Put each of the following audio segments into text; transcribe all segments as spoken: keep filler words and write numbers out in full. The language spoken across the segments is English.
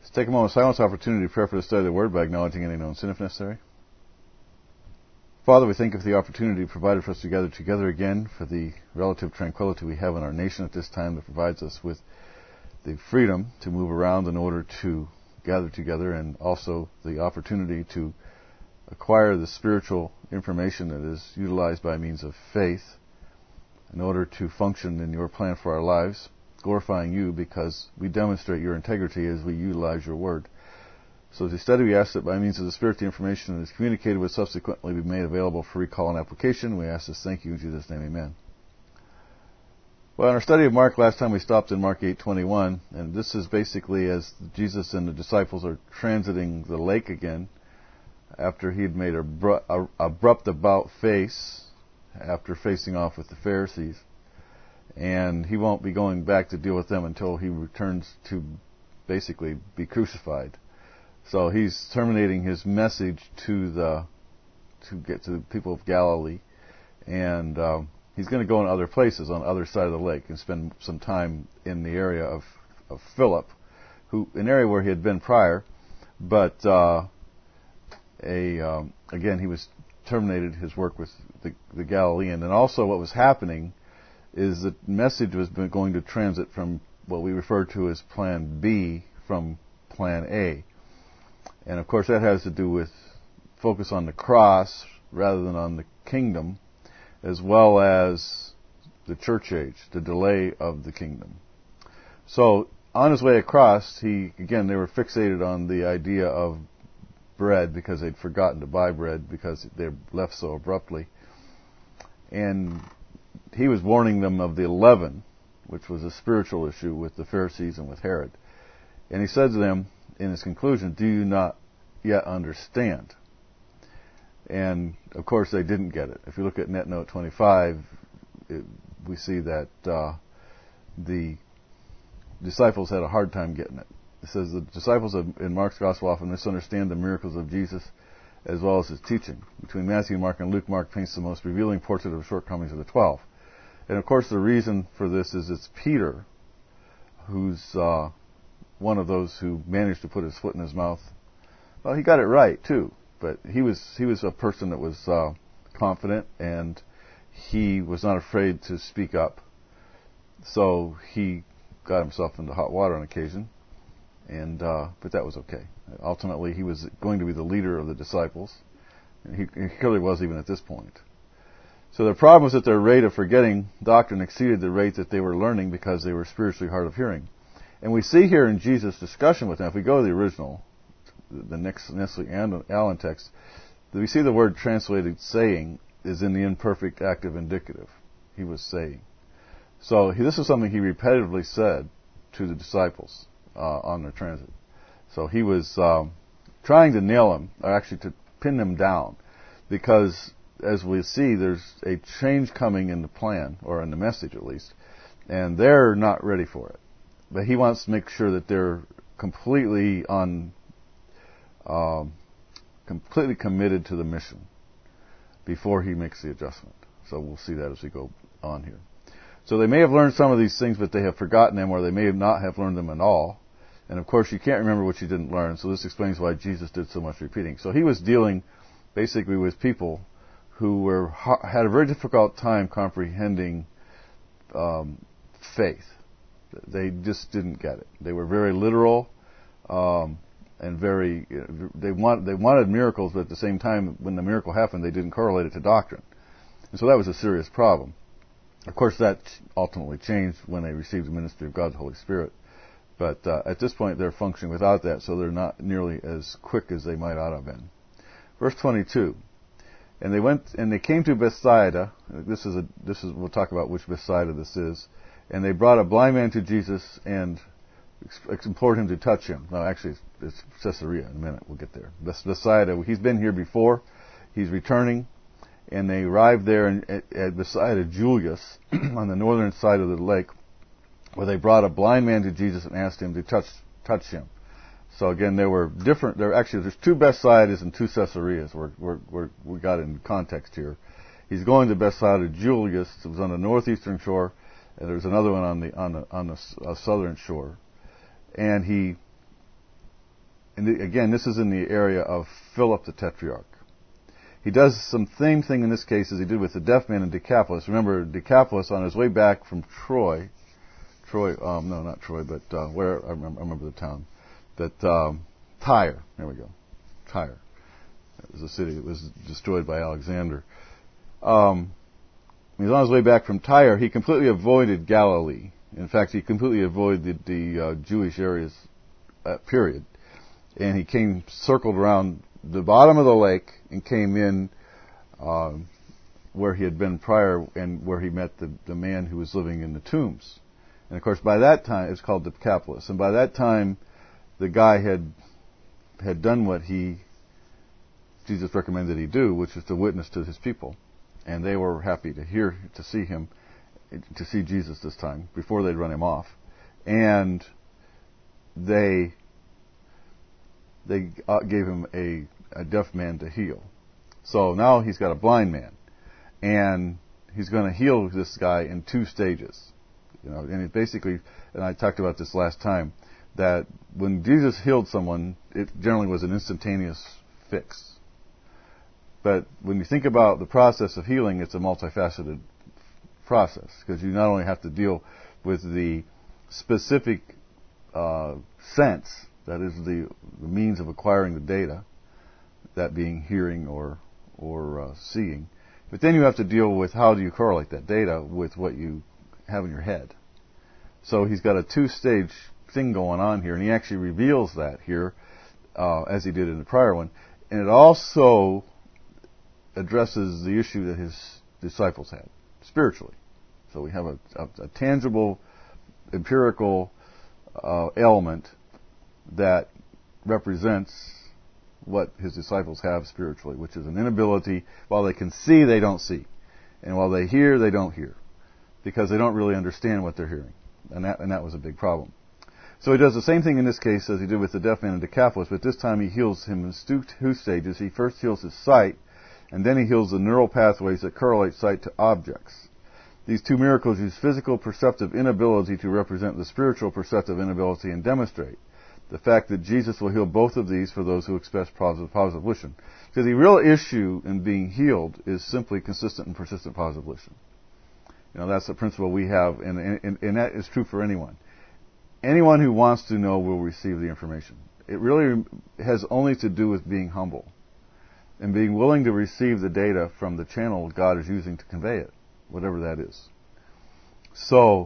Let's take a moment of silence opportunity to prepare for the study of the Word by acknowledging any known sin if necessary. Father, we thank you for the opportunity provided for us to gather together again, for the relative tranquility we have in our nation at this time that provides us with the freedom to move around in order to gather together, and also the opportunity to acquire the spiritual information that is utilized by means of faith in order to function in your plan for our lives, glorifying you because we demonstrate your integrity as we utilize your word. So as we study, we ask that by means of the Spirit, the information that is communicated will subsequently be made available for recall and application. We ask this, thank you in Jesus' name, amen. Well, in our study of Mark last time, we stopped in Mark eight twenty-one, and this is basically as Jesus and the disciples are transiting the lake again, after he had made an abru- abrupt about face, after facing off with the Pharisees. And he won't be going back to deal with them until he returns to basically be crucified. So he's terminating his message to the to get to the people of Galilee, and um, he's going to go in other places on the other side of the lake and spend some time in the area of, of Philip, who an area where he had been prior, but uh, a um, again he was terminated his work with the, the Galilean, and also what was happening is the message was going to transit from what we refer to as Plan B from Plan A. And of course that has to do with focus on the cross rather than on the kingdom, as well as the church age, the delay of the kingdom. So on his way across, he again they were fixated on the idea of bread because they'd forgotten to buy bread because they left so abruptly. And he was warning them of the leaven, which was a spiritual issue with the Pharisees and with Herod. And he said to them in his conclusion, do you not yet understand? And of course they didn't get it. If you look at Net Note twenty-five, it, we see that uh, the disciples had a hard time getting it. It says the disciples of, in Mark's Gospel often misunderstand the miracles of Jesus as well as his teaching. Between Matthew, Mark, and Luke, Mark paints the most revealing portrait of the shortcomings of the twelve. And of course the reason for this is it's Peter who's uh, one of those who managed to put his foot in his mouth. Well, he got it right too, but he was he was a person that was uh, confident, and he was not afraid to speak up. So he got himself into hot water on occasion, and uh, but that was okay. Ultimately, he was going to be the leader of the disciples, and he, he clearly was even at this point. So the problem was that their rate of forgetting doctrine exceeded the rate that they were learning because they were spiritually hard of hearing. And we see here in Jesus' discussion with them, if we go to the original, the next Nestle Allen text, we see the word translated saying is in the imperfect active indicative. He was saying. So he, this is something he repetitively said to the disciples uh, on their transit. So he was um, trying to nail them, or actually to pin them down, because as we see, there's a change coming in the plan, or in the message at least, and they're not ready for it. But he wants to make sure that they're completely on, um, completely committed to the mission before he makes the adjustment. So we'll see that as we go on here. So they may have learned some of these things, but they have forgotten them, or they may not have learned them at all. And of course, you can't remember what you didn't learn. So this explains why Jesus did so much repeating. So he was dealing basically with people who were had a very difficult time comprehending um, faith. They just didn't get it. They were very literal, um, and very. They want they wanted miracles, but at the same time, when the miracle happened, they didn't correlate it to doctrine, and so that was a serious problem. Of course, that ultimately changed when they received the ministry of God the Holy Spirit. But uh, at this point, they're functioning without that, so they're not nearly as quick as they might ought to have been. Verse twenty-two. And they went and they came to Bethsaida. This is a this is we'll talk about which Bethsaida this is. And they brought a blind man to Jesus and implored him to touch him. No, actually, it's, it's Caesarea. In a minute, we'll get there. Bethsaida. He's been here before. He's returning, and they arrived there in, at, at Bethsaida Julius on the northern side of the lake, where they brought a blind man to Jesus and asked him to touch touch him. So again, there were different. There actually there's two Bethsaidas and two Caesareas. We're, we're, we're, we got in context here. He's going to Bethsaida Julius. It was on the northeastern shore, and there's another one on the on the on the uh, southern shore. And he and the, again, this is in the area of Philip the Tetrarch. He does some same thing in this case as he did with the deaf man in Decapolis. Remember, Decapolis, on his way back from Troy, Troy, um, no, not Troy, but uh, where, I remember, I remember the town, that um, Tyre, there we go, Tyre. It was a city that was destroyed by Alexander. Um, when he was on his way back from Tyre, he completely avoided Galilee. In fact, he completely avoided the, the uh, Jewish areas, uh, period. And he came, circled around the bottom of the lake and came in uh, where he had been prior and where he met the, the man who was living in the tombs. And of course, by that time, it's called Decapolis. And by that time, the guy had had done what he Jesus recommended he do, which is to witness to his people. And they were happy to hear, to see him, to see Jesus this time, before they'd run him off. And they they gave him a, a deaf man to heal. So now he's got a blind man. And he's going to heal this guy in two stages. You know, and it basically, and I talked about this last time, that when Jesus healed someone, it generally was an instantaneous fix. But when you think about the process of healing, it's a multifaceted process, because you not only have to deal with the specific uh, sense, that is the, the means of acquiring the data, that being hearing or or uh, seeing, but then you have to deal with how do you correlate that data with what you have in your head. So he's got a two-stage thing going on here, and he actually reveals that here, uh, as he did in the prior one. And it also addresses the issue that his disciples had, spiritually. So we have a, a, a tangible, empirical uh, element that represents what his disciples have spiritually, which is an inability, while they can see, they don't see. And while they hear, they don't hear, because they don't really understand what they're hearing. And that, and that was a big problem. So he does the same thing in this case as he did with the deaf man in Decapolis, but this time he heals him in two stages. He first heals his sight, and then he heals the neural pathways that correlate sight to objects. These two miracles use physical perceptive inability to represent the spiritual perceptive inability and demonstrate the fact that Jesus will heal both of these for those who express positive, positive volition. Because the real issue in being healed is simply consistent and persistent positive volition. You know, that's the principle we have, and, and, and that is true for anyone. Anyone who wants to know will receive the information. It really has only to do with being humble and being willing to receive the data from the channel God is using to convey it, whatever that is. So,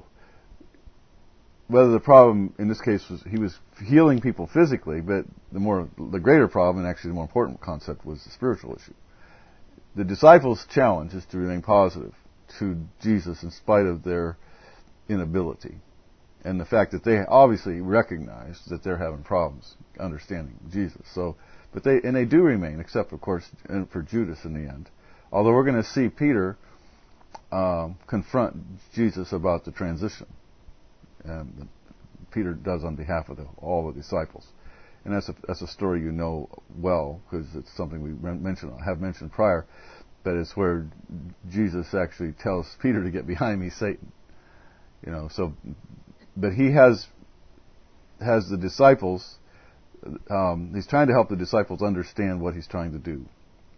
whether the problem in this case was he was healing people physically, but the more the greater problem, and actually the more important concept, was the spiritual issue. The disciples' challenge is to remain positive to Jesus in spite of their inability, and the fact that they obviously recognize that they're having problems understanding Jesus. So, but they and they do remain, except of course for Judas in the end. Although we're going to see Peter um, confront Jesus about the transition. Um, Peter does on behalf of the, all the disciples, and that's a that's a story you know well, because it's something we mentioned have mentioned prior. But it's where Jesus actually tells Peter to get behind me, Satan. You know, so, but he has has the disciples. Um, he's trying to help the disciples understand what he's trying to do.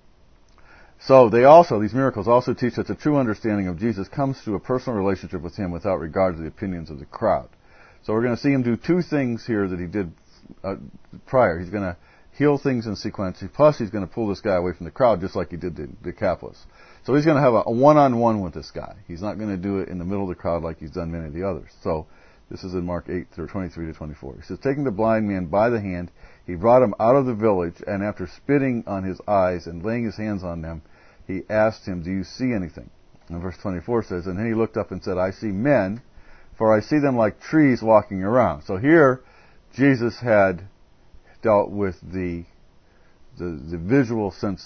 So they also, these miracles also teach that the true understanding of Jesus comes through a personal relationship with him without regard to the opinions of the crowd. So we're going to see him do two things here that he did uh, prior. He's going to heal things in sequence, plus he's going to pull this guy away from the crowd just like he did to Decapolis. So he's going to have a, a one-on-one with this guy. He's not going to do it in the middle of the crowd like he's done many of the others. So this is in Mark eight, twenty-three to twenty-four. He says, taking the blind man by the hand, he brought him out of the village, and after spitting on his eyes and laying his hands on them, he asked him, do you see anything? And verse twenty-four says, and then he looked up and said, I see men, for I see them like trees walking around. So here, Jesus had dealt with the the, the visual sense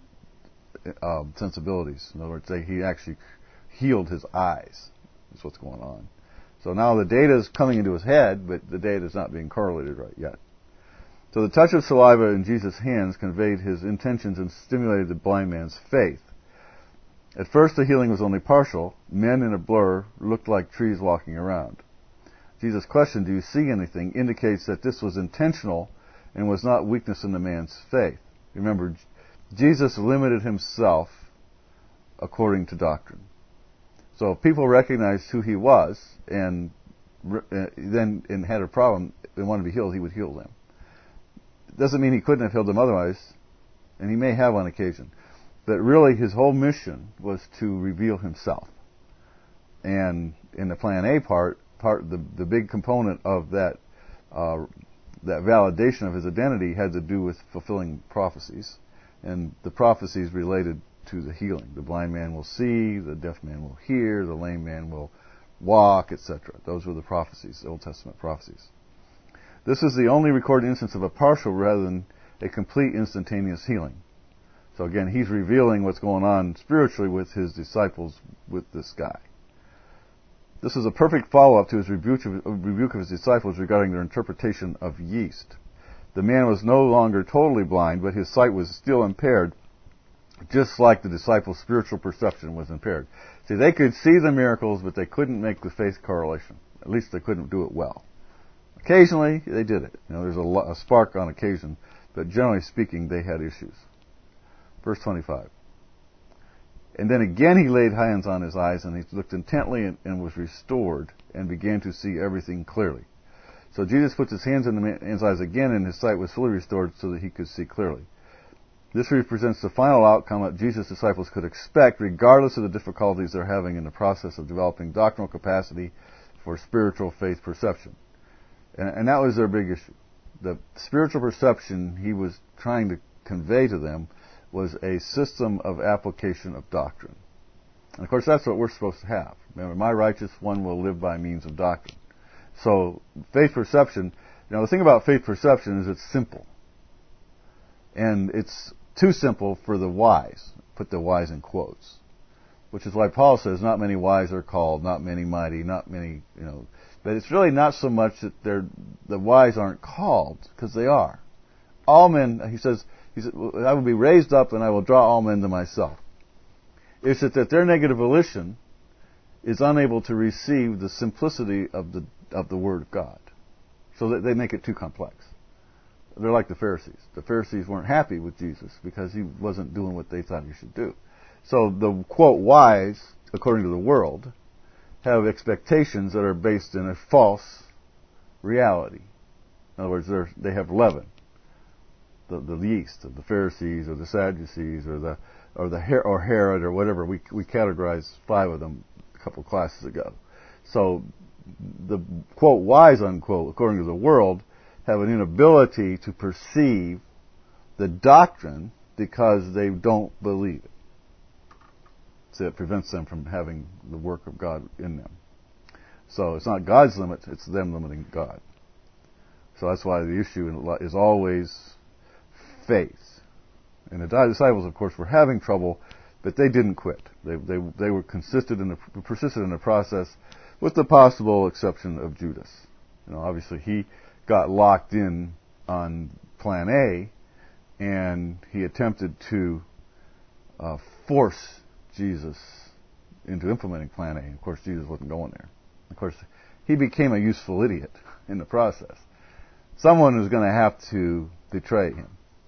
uh, sensibilities. In other words, they, he actually healed his eyes. That's what's going on. So now the data is coming into his head, but the data is not being correlated right yet. So the touch of saliva in Jesus' hands conveyed his intentions and stimulated the blind man's faith. At first the healing was only partial. Men in a blur looked like trees walking around. Jesus' question, do you see anything, indicates that this was intentional and was not weakness in the man's faith. Remember, Jesus limited himself according to doctrine. So if people recognized who he was and uh, then and had a problem and wanted to be healed, he would heal them. Doesn't mean he couldn't have healed them otherwise, and he may have on occasion. But really his whole mission was to reveal himself. And in the plan A part, part the, the big component of that uh, that validation of his identity had to do with fulfilling prophecies. And the prophecies related to the healing. The blind man will see, the deaf man will hear, the lame man will walk, et cetera. Those were the prophecies, the Old Testament prophecies. This is the only recorded instance of a partial rather than a complete instantaneous healing. So again, he's revealing what's going on spiritually with his disciples, with this guy. This is a perfect follow-up to his rebuke of, rebuke of his disciples regarding their interpretation of yeast. The man was no longer totally blind, but his sight was still impaired, just like the disciples' spiritual perception was impaired. See, they could see the miracles, but they couldn't make the faith correlation. At least they couldn't do it well. Occasionally, they did it. You know, there's a, a spark on occasion, but generally speaking, they had issues. Verse twenty-five. And then again he laid hands on his eyes, and he looked intently and, and was restored, and began to see everything clearly. So Jesus puts his hands in the man's eyes again, and his sight was fully restored so that he could see clearly. This represents the final outcome that Jesus' disciples could expect, regardless of the difficulties they're having in the process of developing doctrinal capacity for spiritual faith perception. And, and that was their big issue. The spiritual perception he was trying to convey to them was a system of application of doctrine. And of course, that's what we're supposed to have. Remember, my righteous one will live by means of doctrine. So, faith perception, you know, the thing about faith perception is it's simple. And it's too simple for the wise. Put the wise in quotes. Which is why Paul says, not many wise are called, not many mighty, not many, you know. But it's really not so much that they're, the wise aren't called, because they are. All men, he says, he said, I will be raised up and I will draw all men to myself. It's that, that their negative volition is unable to receive the simplicity of the of the Word of God. So that they make it too complex. They're like the Pharisees. The Pharisees weren't happy with Jesus because he wasn't doing what they thought he should do. So the, quote, wise, according to the world, have expectations that are based in a false reality. In other words, they have leaven. The, the yeast of the Pharisees or the Sadducees or the or the or Herod or whatever. We we categorized five of them a couple classes ago. So the quote wise unquote according to the world have an inability to perceive the doctrine because they don't believe it. So it prevents them from having the work of God in them. So it's not God's limit; it's them limiting God. So that's why the issue is always faith. And the disciples, of course, were having trouble, but they didn't quit. They they they were consistent in the persisted in the process, with the possible exception of Judas. You know, obviously he got locked in on Plan A, and he attempted to uh, force Jesus into implementing Plan A. And of course, Jesus wasn't going there. Of course, he became a useful idiot in the process. Someone was going to have to betray him.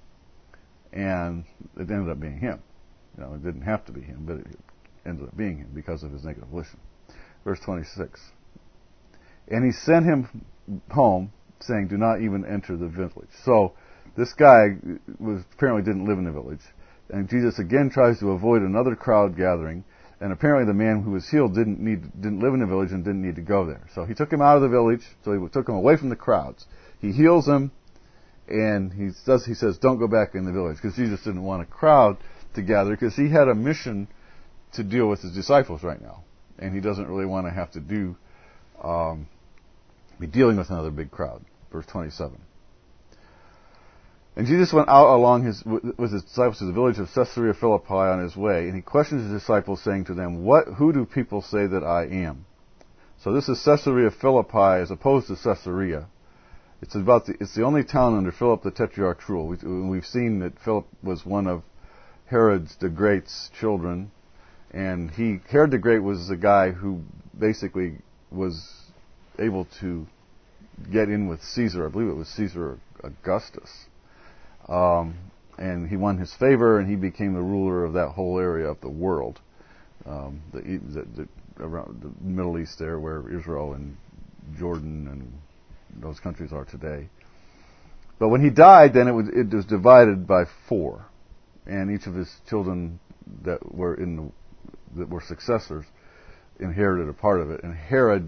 And it ended up being him. You know, it didn't have to be him, but it ended up being him because of his negative volition. Verse twenty-six. And he sent him home, saying, do not even enter the village. So, this guy was apparently didn't live in the village. And Jesus again tries to avoid another crowd gathering. And apparently the man who was healed didn't need, didn't live in the village and didn't need to go there. So he took him out of the village, so he took him away from the crowds. He heals him. And he says, he says, don't go back in the village, because Jesus didn't want a crowd to gather, because he had a mission to deal with his disciples right now, and he doesn't really want to have to do, um, be dealing with another big crowd. Verse twenty-seven. And Jesus went out along his with his disciples to the village of Caesarea Philippi on his way, and he questioned his disciples, saying to them, "What? Who do people say that I am?" So this is Caesarea Philippi as opposed to Caesarea. It's about the, it's the only town under Philip the Tetrarch's rule. We, we've seen that Philip was one of Herod the Great's children, and he Herod the Great was the guy who basically was able to get in with Caesar. I believe it was Caesar Augustus. Um, and he won his favor, and he became the ruler of that whole area of the world, um, the, the, the, around the Middle East there, where Israel and Jordan and those countries are today. But when he died, then it was, it was divided by four, and each of his children that were in the, that were successors inherited a part of it. And Herod,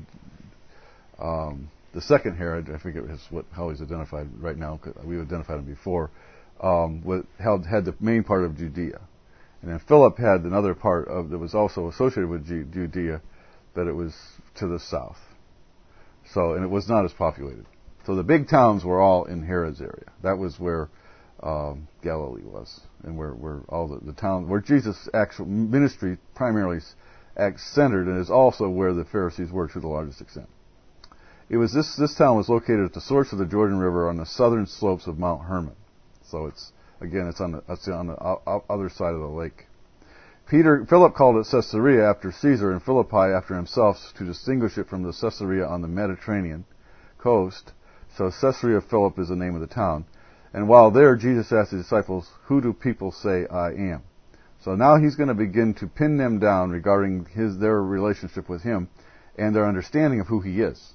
um, the second Herod, I forget his, what, how he's identified right now, 'cause we identified him before, um, held, had the main part of Judea. And then Philip had another part of that was also associated with Judea, but it was to the south. So, and it was not as populated. So the big towns were all in Herod's area. That was where um, Galilee was, and where, where all the, the town, where Jesus' actual ministry primarily centered, and is also where the Pharisees were to the largest extent. It was this this town was located at the source of the Jordan River on the southern slopes of Mount Hermon. So it's again it's on the it's on the other side of the lake. Peter Philip called it Caesarea after Caesar, and Philippi after himself, to distinguish it from the Caesarea on the Mediterranean coast. So Caesarea Philip is the name of the town. And while there, Jesus asked his disciples, "Who do people say I am?" So now he's going to begin to pin them down regarding his their relationship with him and their understanding of who he is.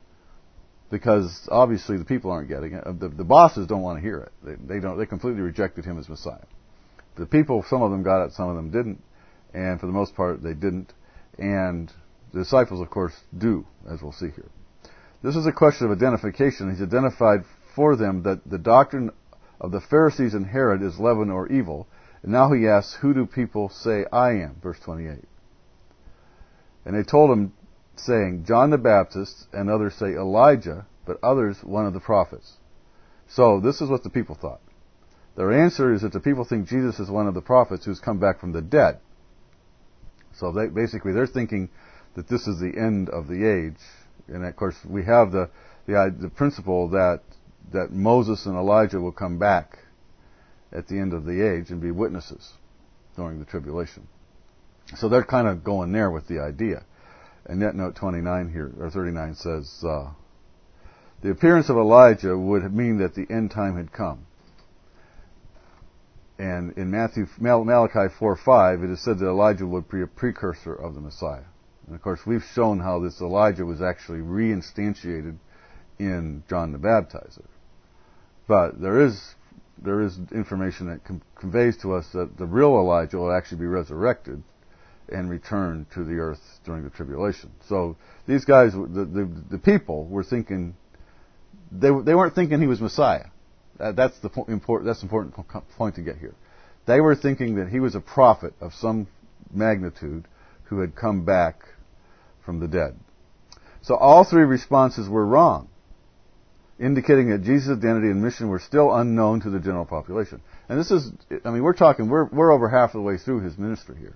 Because obviously the people aren't getting it. The, the bosses don't want to hear it. They, they don't. They completely rejected him as Messiah. The people, some of them got it, some of them didn't, and for the most part they didn't. And the disciples, of course, do, as we'll see here. This is a question of identification. He's identified for them that the doctrine of the Pharisees and Herod is leaven or evil. And now he asks, "Who do people say I am?" Verse twenty-eight. And they told him, saying, "John the Baptist, and others say Elijah, but others one of the prophets." So this is what the people thought. Their answer is that the people think Jesus is one of the prophets who's come back from the dead. So they, basically they're thinking that this is the end of the age. And of course we have the the, the principle that that Moses and Elijah will come back at the end of the age and be witnesses during the tribulation. So they're kind of going there with the idea. And yet note twenty-nine here, or thirty-nine says, uh, the appearance of Elijah would mean that the end time had come. And in Matthew, Mal- Malachi four five, it is said that Elijah would be a precursor of the Messiah. And of course, we've shown how this Elijah was actually reinstantiated in John the Baptizer. But there is there is information that com- conveys to us that the real Elijah will actually be resurrected and return to the earth during the tribulation. So these guys, the the, the people, were thinking they they weren't thinking he was Messiah. Uh, that's the po- important. That's important po- point to get here. They were thinking that he was a prophet of some magnitude who had come back from the dead. So all three responses were wrong, indicating that Jesus' identity and mission were still unknown to the general population. And this is, I mean, we're talking, we're we're over half of the way through his ministry here.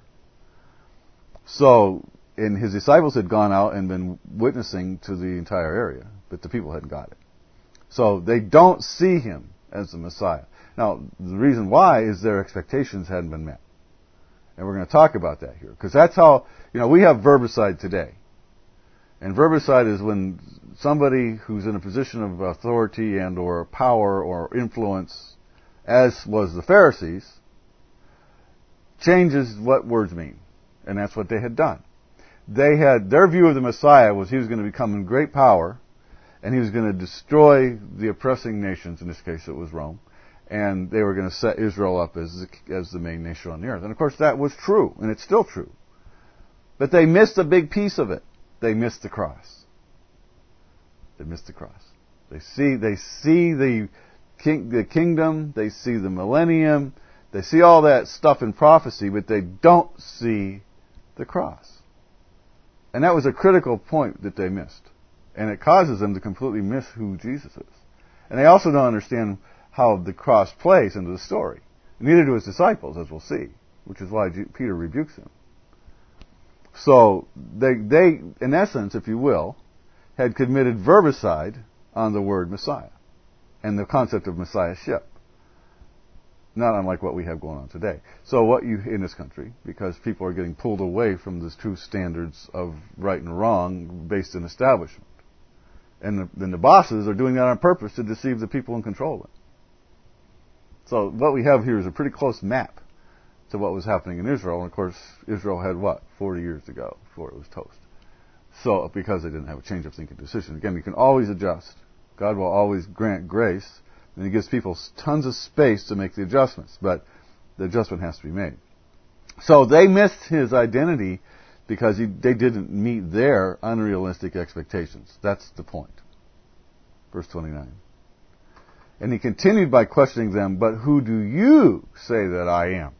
So, and his disciples had gone out and been witnessing to the entire area, but the people hadn't got it. So they don't see him as the Messiah. Now, the reason why is their expectations hadn't been met. And we're going to talk about that here. Because that's how, you know, we have verbicide today. And verbicide is when somebody who's in a position of authority and or power or influence, as was the Pharisees, changes what words mean. And that's what they had done. They had, their view of the Messiah was he was going to become in great power, and he was going to destroy the oppressing nations. In this case, it was Rome. And they were going to set Israel up as the, as the main nation on the earth. And of course, that was true, and it's still true. But they missed a big piece of it. They missed the cross. They missed the cross. They see, they see the king, the kingdom. They see the millennium. They see all that stuff in prophecy, but they don't see the cross. And that was a critical point that they missed. And it causes them to completely miss who Jesus is. And they also don't understand how the cross plays into the story. Neither do his disciples, as we'll see, which is why Peter rebukes him. So they, they, in essence, if you will, had committed verbicide on the word Messiah and the concept of Messiahship. Not unlike what we have going on today. So what you, in this country, because people are getting pulled away from the true standards of right and wrong based in establishment. And the, then the bosses are doing that on purpose to deceive the people and control them. So what we have here is a pretty close map to what was happening in Israel. And of course, Israel had what? forty years to go before it was toast. So, because they didn't have a change of thinking decision. Again, you can always adjust. God will always grant grace, and He gives people tons of space to make the adjustments, but the adjustment has to be made. So they missed His identity because he, they didn't meet their unrealistic expectations. That's the point. Verse twenty-nine. And He continued by questioning them, but who do you say that I am?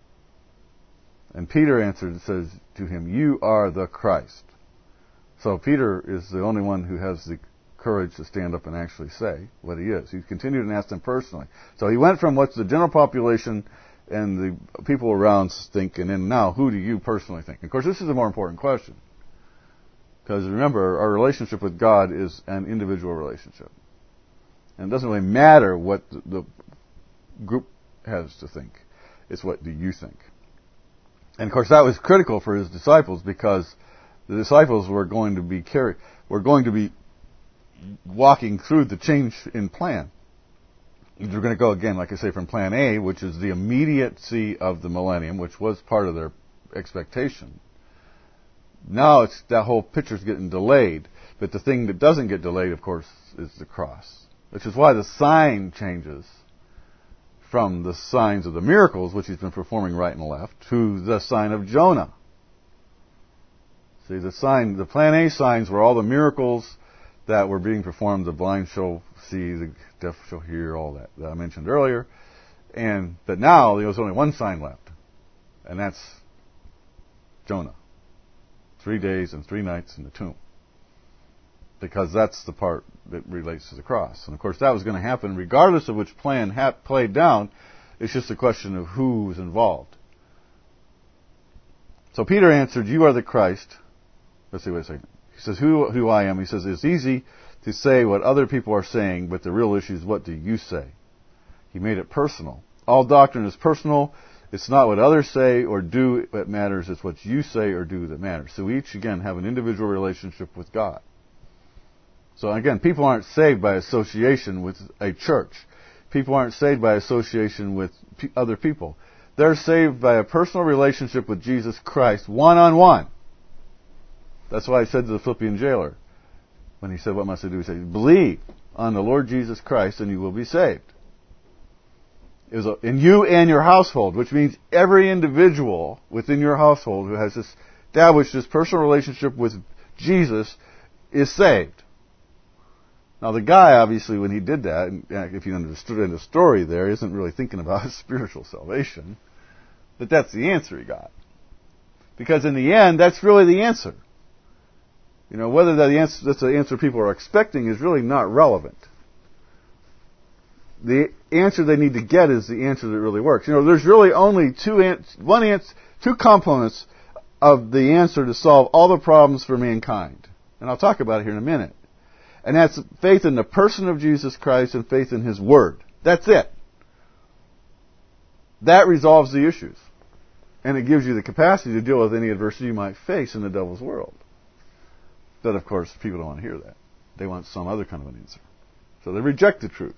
And Peter answered and says to him, you are the Christ. So Peter is the only one who has the courage to stand up and actually say what he is. He continued and asked them personally. So he went from what's the general population and the people around think, and then now, who do you personally think? Of course, this is a more important question. Because remember, our relationship with God is an individual relationship. And it doesn't really matter what the group has to think. It's what do you think. And of course, that was critical for His disciples, because the disciples were going to be carry, were going to be walking through the change in plan. They're going to go again, like I say, from plan A, which is the immediacy of the millennium, which was part of their expectation. Now it's that whole picture's getting delayed, but the thing that doesn't get delayed, of course, is the cross, which is why the sign changes from the signs of the miracles, which He's been performing right and left, to the sign of Jonah. See, the sign, the plan A signs were all the miracles that were being performed. The blind shall see, the deaf shall hear, all that that I mentioned earlier. And but now there was only one sign left, and that's Jonah. Three days and three nights in the tomb. Because that's the part that relates to the cross. And of course that was going to happen regardless of which plan ha- played down. It's just a question of who was involved. So Peter answered, you are the Christ. Let's see, wait a second. He says, who, who I am. He says, it's easy to say what other people are saying, but the real issue is, what do you say? He made it personal. All doctrine is personal. It's not what others say or do that matters. It's what you say or do that matters. So we each, again, have an individual relationship with God. So again, people aren't saved by association with a church. People aren't saved by association with p- other people. They're saved by a personal relationship with Jesus Christ, one-on-one. That's why I said to the Philippian jailer, when he said, what must I do? He said, believe on the Lord Jesus Christ and you will be saved. It was a, in you and your household, which means every individual within your household who has established this personal relationship with Jesus is saved. Now the guy, obviously, when he did that, and if you understood in the story there, isn't really thinking about his spiritual salvation. But that's the answer he got. Because in the end, that's really the answer. You know, whether that the answer, that's the answer people are expecting is really not relevant. The answer they need to get is the answer that really works. You know, there's really only two ans- one ans- two components of the answer to solve all the problems for mankind. And I'll talk about it here in a minute. And that's faith in the person of Jesus Christ and faith in His Word. That's it. That resolves the issues. And it gives you the capacity to deal with any adversity you might face in the devil's world. But of course, people don't want to hear that. They want some other kind of an answer. So they reject the truth.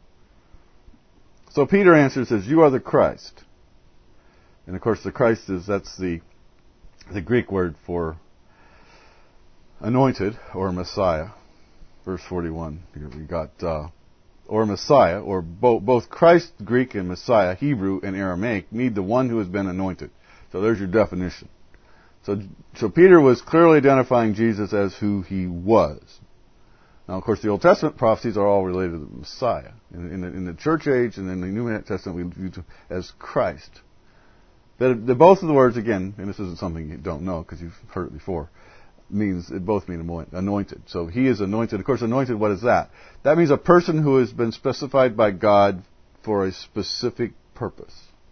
So Peter answers, says, you are the Christ. And of course the Christ is, that's the, the Greek word for anointed or Messiah. Verse forty-one, here we got, uh, or Messiah, or bo- both Christ, Greek, and Messiah, Hebrew and Aramaic, mean the one who has been anointed. So there's your definition. So, so Peter was clearly identifying Jesus as who He was. Now, of course, the Old Testament prophecies are all related to the Messiah. In, in, the, in the church age and in the New Testament, we view him as Christ. But the, both of the words, again, and this isn't something you don't know because you've heard it before, means, it both mean anointed. So He is anointed. Of course, anointed, what is that? That means a person who has been specified by God for a specific purpose.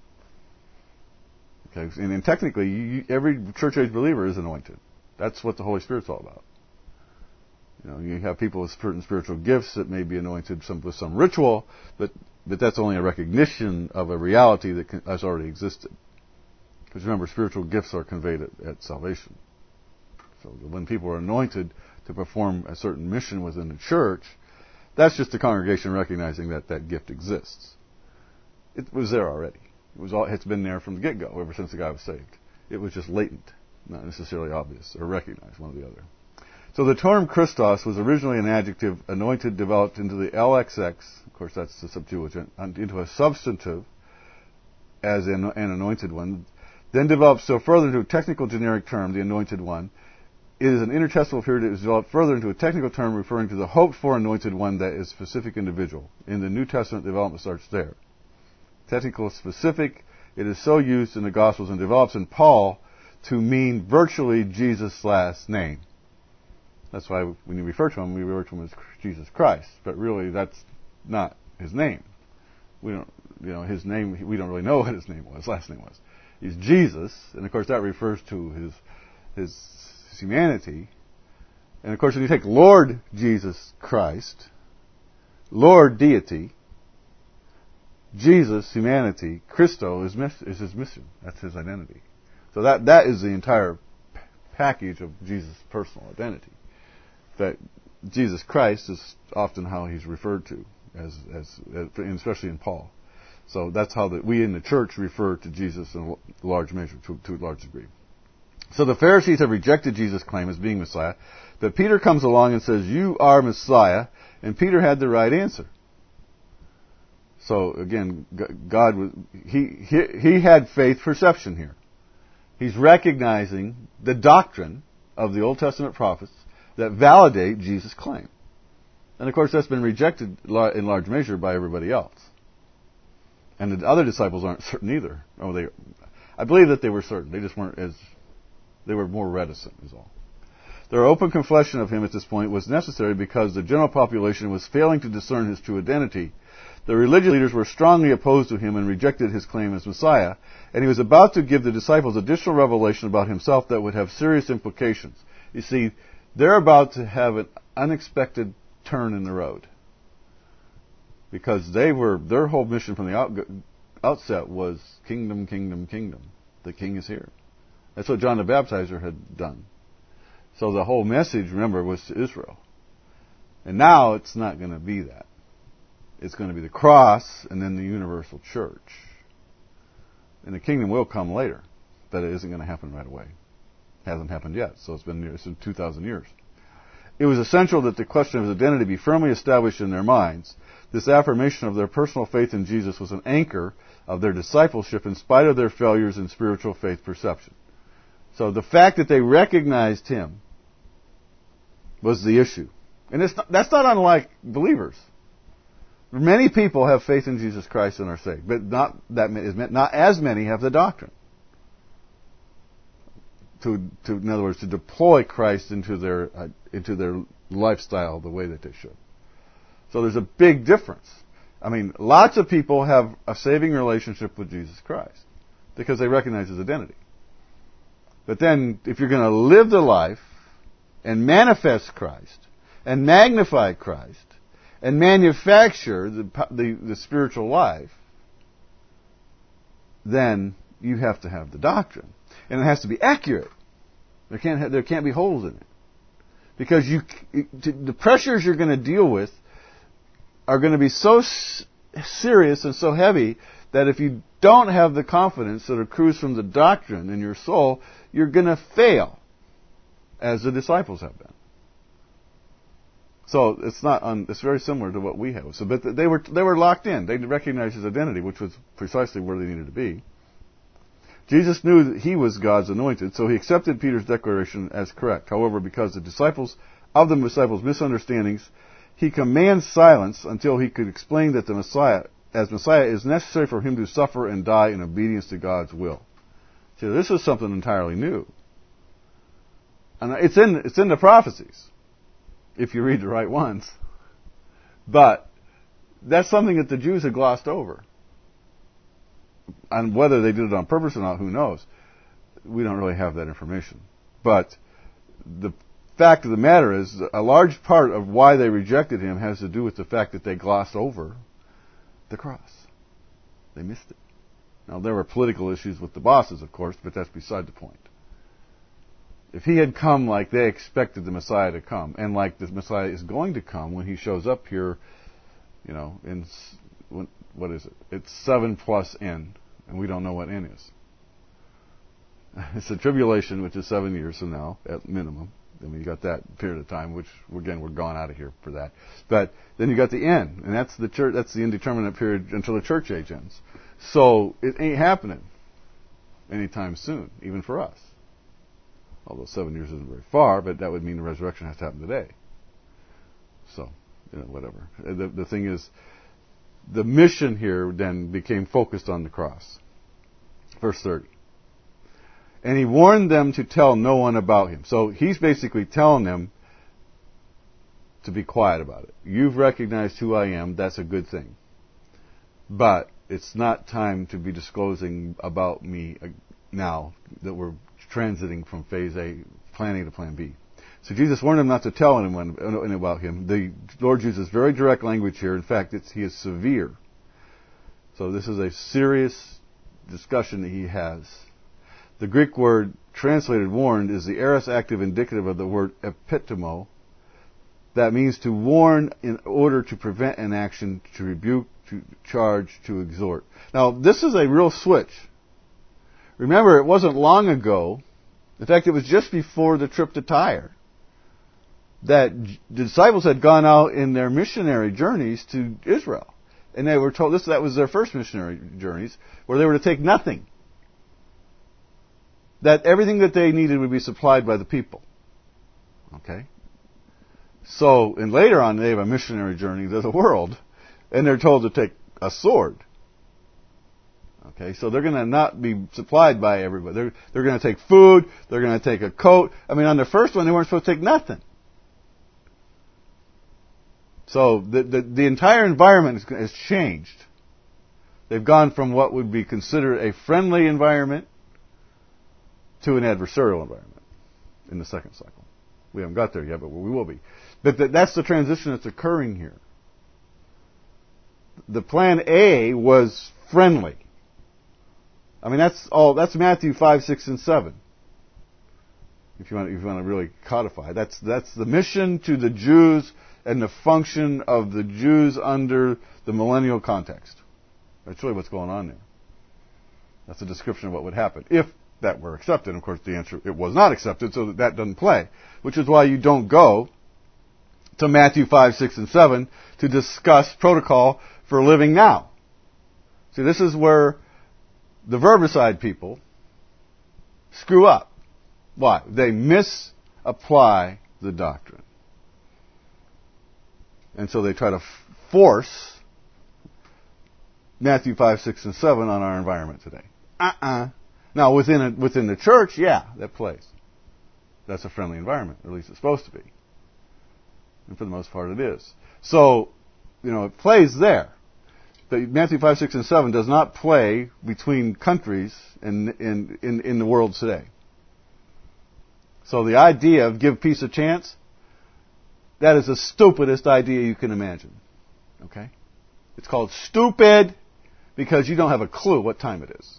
Okay, and, and technically, you, every church age believer is anointed. That's what the Holy Spirit's all about. You know, you have people with certain spiritual gifts that may be anointed some, with some ritual, but but that's only a recognition of a reality that can, has already existed. Because remember, spiritual gifts are conveyed at, at salvation. So when people are anointed to perform a certain mission within the church. That's just the congregation recognizing that that gift exists. It was there already. It was all, it's been there from the get-go, ever since the guy was saved. It was just latent, not necessarily obvious or recognized, one or the other. So the term Christos was originally an adjective, anointed, developed into the L X X, of course that's the Septuagint, into a substantive as in an anointed one, then developed still further into a technical generic term, the anointed one. It is an intertestamental period that was developed further into a technical term referring to the hoped-for anointed one that is specific individual. In the New Testament, development starts there. Technical specific, it is so used in the Gospels and develops in Paul to mean virtually Jesus' last name. That's why when you refer to him, we refer to him as Jesus Christ. But really, that's not his name. We don't, you know, his name, we don't really know what his name was, last name was. He's Jesus, and of course that refers to his, his humanity. And of course, when you take Lord Jesus Christ, Lord deity, Jesus humanity, Christo is, is his mission. That's his identity. So that that is the entire p- package of Jesus' personal identity. That Jesus Christ is often how he's referred to, as as, as especially in Paul. So that's how the, we in the church refer to Jesus in a large measure, to, to a large degree. So the Pharisees have rejected Jesus' claim as being Messiah. But Peter comes along and says, "You are Messiah," and Peter had the right answer. So again, God was he he, he had faith perception here. He's recognizing the doctrine of the Old Testament prophets that validate Jesus' claim. And of course that's been rejected in large measure by everybody else. And the other disciples aren't certain either. Oh, they, I believe that they were certain. They just weren't as, they were more reticent is all. Their open confession of him at this point was necessary because the general population was failing to discern his true identity. The religious leaders were strongly opposed to him and rejected his claim as Messiah, and he was about to give the disciples additional revelation about himself that would have serious implications. You see, they're about to have an unexpected turn in the road. Because they were, their whole mission from the out, outset was kingdom, kingdom, kingdom. The king is here. That's what John the Baptizer had done. So the whole message, remember, was to Israel. And now it's not going to be that. It's going to be the cross and then the universal church. And the kingdom will come later, but it isn't going to happen right away. It hasn't happened yet, so it's been near, it's been two thousand years. It was essential that the question of his identity be firmly established in their minds. This affirmation of their personal faith in Jesus was an anchor of their discipleship in spite of their failures in spiritual faith perception. So the fact that they recognized him was the issue. And it's not, that's not unlike believers. Many people have faith in Jesus Christ and are saved, but not that not as many have the doctrine. To, to, in other words, to deploy Christ into their uh, into their lifestyle the way that they should. So there's a big difference. I mean, lots of people have a saving relationship with Jesus Christ because they recognize his identity. But then, if you're going to live the life and manifest Christ and magnify Christ and manufacture the the, the spiritual life, then you have to have the doctrine. And it has to be accurate. There can't have, there can't be holes in it, because you the pressures you're going to deal with are going to be so s- serious and so heavy that if you don't have the confidence that accrues from the doctrine in your soul, you're going to fail, as the disciples have been. So it's not un, it's very similar to what we have. So, but they were they were locked in. They recognized his identity, which was precisely where they needed to be. Jesus knew that he was God's anointed, so he accepted Peter's declaration as correct. However, because the disciples of the disciples' misunderstandings, he commands silence until he could explain that the Messiah, as Messiah, is necessary for him to suffer and die in obedience to God's will. See, this is something entirely new, and it's in it's in the prophecies, if you read the right ones. But that's something that the Jews had glossed over. And whether they did it on purpose or not, who knows? We don't really have that information. But the fact of the matter is, a large part of why they rejected him has to do with the fact that they glossed over the cross. They missed it. Now, there were political issues with the bosses, of course, but that's beside the point. if he had come like they expected the Messiah to come, and like the Messiah is going to come when he shows up here, you know, in, what is it? It's seven plus N, and we don't know what N is. It's the tribulation, which is seven years from now, at minimum. Then you got that period of time, which, again, we're gone out of here for that. But then you got the end, and that's the church, that's the indeterminate period until the church age ends. So it ain't happening anytime soon, even for us. Although seven years isn't very far, but that would mean the resurrection has to happen today. So, you know, whatever. The, the thing is, the mission here then became focused on the cross. Verse thirty. And he warned them to tell no one about him. So he's basically telling them to be quiet about it. You've recognized who I am. That's a good thing. But it's not time to be disclosing about me now that we're transiting from phase A, plan A to plan B. So Jesus warned them not to tell anyone about him. The Lord uses very direct language here. In fact, it's, he is severe. So this is a serious discussion that he has. The Greek word translated warned is the aorist active indicative of the word epitemo. That means to warn in order to prevent an action, to rebuke, to charge, to exhort. Now, this is a real switch. Remember, it wasn't long ago, in fact, it was just before the trip to Tyre, that the disciples had gone out in their missionary journeys to Israel. And they were told, this that was their first missionary journeys, where they were to take nothing. That everything that they needed would be supplied by the people. Okay? So, and later on, they have a missionary journey to the world, and they're told to take a sword. Okay, so they're going to not be supplied by everybody. They're, they're going to take food, they're going to take a coat. I mean, on the first one, they weren't supposed to take nothing. So, the, the, the entire environment has changed. They've gone from what would be considered a friendly environment to an adversarial environment in the second cycle. We haven't got there yet, but we will be. But that's the transition that's occurring here. The plan A was friendly. I mean, that's all. That's Matthew five, six, and seven. If you want, if you want to really codify, that's that's the mission to the Jews and the function of the Jews under the millennial context. That's really what's going on there. That's a description of what would happen if that were accepted. And of course, the answer, it was not accepted, so that, that doesn't play. Which is why you don't go to Matthew five, six, and seven to discuss protocol for living now. See, this is where the verbicide people screw up. Why? They misapply the doctrine. And so they try to f- force Matthew five, six, and seven on our environment today. Uh-uh. Now, within a, within the church, yeah, that plays. That's a friendly environment, or at least it's supposed to be. And for the most part, it is. So, you know, it plays there. But Matthew five, six, and seven does not play between countries in, in, in, in the world today. So the idea of give peace a chance, that is the stupidest idea you can imagine. Okay? It's called stupid because you don't have a clue what time it is.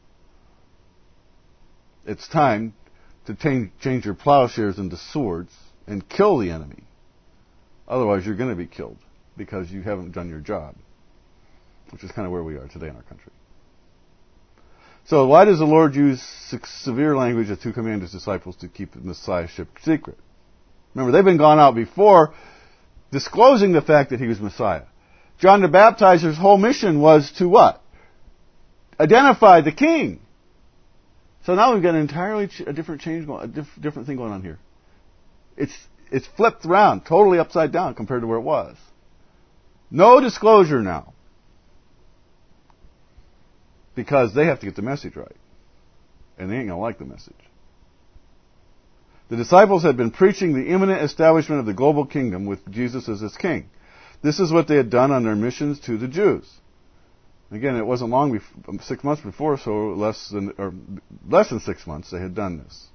It's time to change, change your plowshares into swords and kill the enemy. Otherwise, you're going to be killed because you haven't done your job, which is kind of where we are today in our country. So why does the Lord use severe language to command his disciples to keep the Messiahship secret? Remember, they've been gone out before disclosing the fact that he was Messiah. John the Baptizer's whole mission was to what? Identify the king. So now we've got an entirely ch- a different change going, a diff- different thing going on here. It's it's flipped around, totally upside down compared to where it was. No disclosure now, because they have to get the message right, and they ain't gonna like the message. The disciples had been preaching the imminent establishment of the global kingdom with Jesus as its king. This is what they had done on their missions to the Jews. Again, it wasn't long, before, six months before, so less than or less than six months they had done this.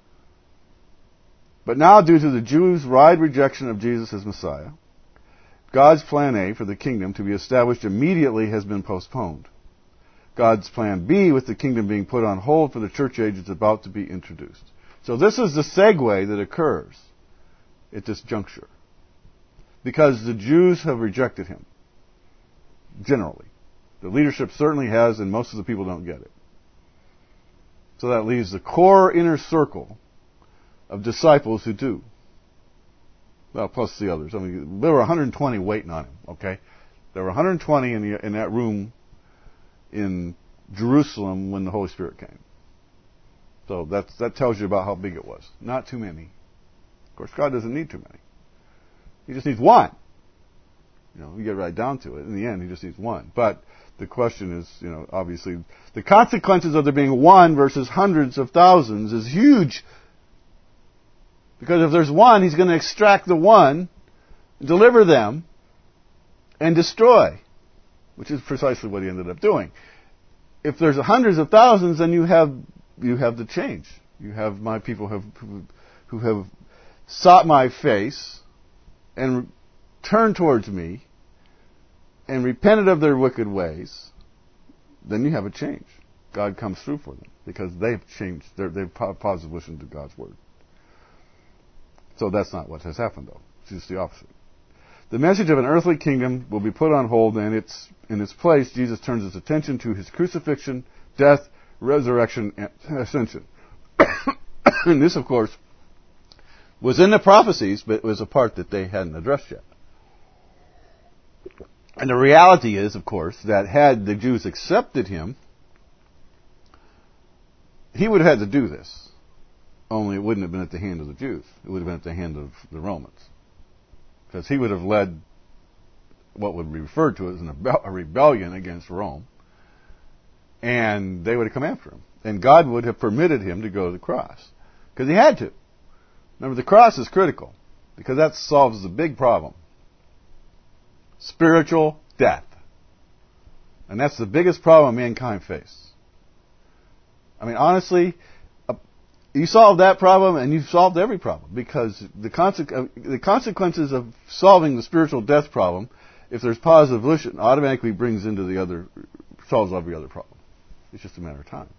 But now, due to the Jews' wide rejection of Jesus as Messiah, God's plan A for the kingdom to be established immediately has been postponed. God's plan B, with the kingdom being put on hold for the church age, is about to be introduced. So this is the segue that occurs at this juncture. Because the Jews have rejected him. Generally. The leadership certainly has, and most of the people don't get it. So that leaves the core inner circle of disciples who do. Well, plus the others. I mean, there were one hundred twenty waiting on him, okay? There were one hundred twenty in, the, in that room in Jerusalem when the Holy Spirit came. So that's, that tells you about how big it was. Not too many. Of course, God doesn't need too many. He just needs one. You know, you get right down to it. In the end, he just needs one. But the question is, you know, obviously, the consequences of there being one versus hundreds of thousands is huge. Because if there's one, he's going to extract the one, deliver them, and destroy. Which is precisely what he ended up doing. If there's hundreds of thousands, then you have you have the change. You have my people have who have sought my face and turned towards me and repented of their wicked ways. Then you have a change. God comes through for them because they've changed. They're, they've positive listened to God's word. So that's not what has happened, though. It's just the opposite. The message of an earthly kingdom will be put on hold, and it's, in its place, Jesus turns his attention to his crucifixion, death, resurrection, and ascension. And this, of course, was in the prophecies, but it was a part that they hadn't addressed yet. And the reality is, of course, that had the Jews accepted him, he would have had to do this. Only it wouldn't have been at the hand of the Jews. It would have been at the hand of the Romans. Because he would have led what would be referred to as an, a rebellion against Rome. And they would have come after him. And God would have permitted him to go to the cross. Because he had to. Remember, the cross is critical. Because that solves the big problem. Spiritual death. And that's the biggest problem mankind faces. I mean, honestly, you solve that problem and you've solved every problem. Because the, conse- the consequences of solving the spiritual death problem, if there's positive volition, automatically brings into the other, solves every other problem. It's just a matter of time.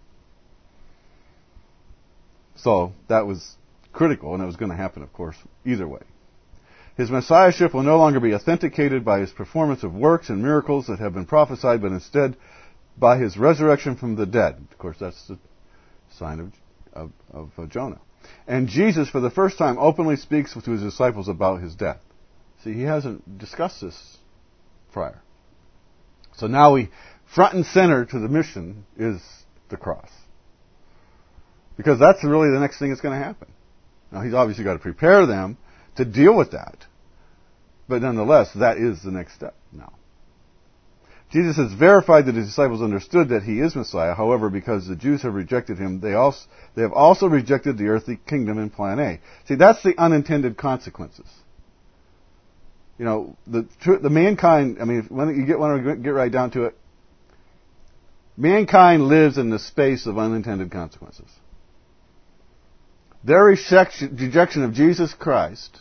So that was critical, and it was going to happen, of course, either way. His messiahship will no longer be authenticated by his performance of works and miracles that have been prophesied, but instead by his resurrection from the dead. Of course, that's the sign of, of, of uh, Jonah. And Jesus, for the first time, openly speaks to his disciples about his death. See, he hasn't discussed this prior. So now we, front and center to the mission is the cross. Because that's really the next thing that's going to happen. Now, he's obviously got to prepare them to deal with that. But nonetheless, that is the next step now. Jesus has verified that his disciples understood that he is Messiah. However, because the Jews have rejected him, they also they have also rejected the earthly kingdom in plan A. See, that's the unintended consequences. You know, the the mankind, I mean, when you get want to get right down to it, mankind lives in the space of unintended consequences. Their rejection of Jesus Christ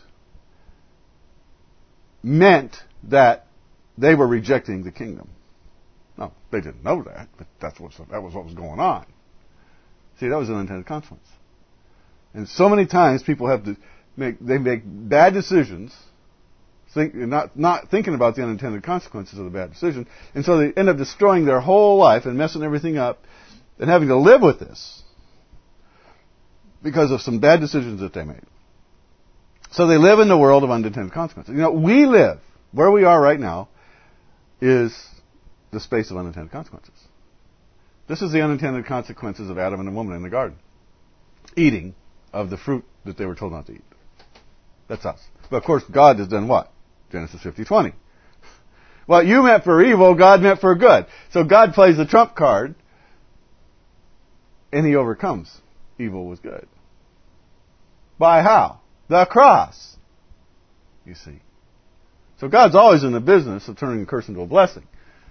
meant that they were rejecting the kingdom. No, they didn't know that, but that's what, that was what was going on. See, that was an unintended consequence. And so many times people have to make, they make bad decisions, think, not, not thinking about the unintended consequences of the bad decision, and so they end up destroying their whole life and messing everything up and having to live with this because of some bad decisions that they made. So they live in the world of unintended consequences. You know, we live, where we are right now, is the space of unintended consequences. This is the unintended consequences of Adam and the woman in the garden. Eating of the fruit that they were told not to eat. That's us. But of course, God has done what? Genesis fifty twenty. What you meant for evil, God meant for good. So God plays the trump card, and he overcomes evil with good. By how? The cross. You see. So God's always in the business of turning a curse into a blessing.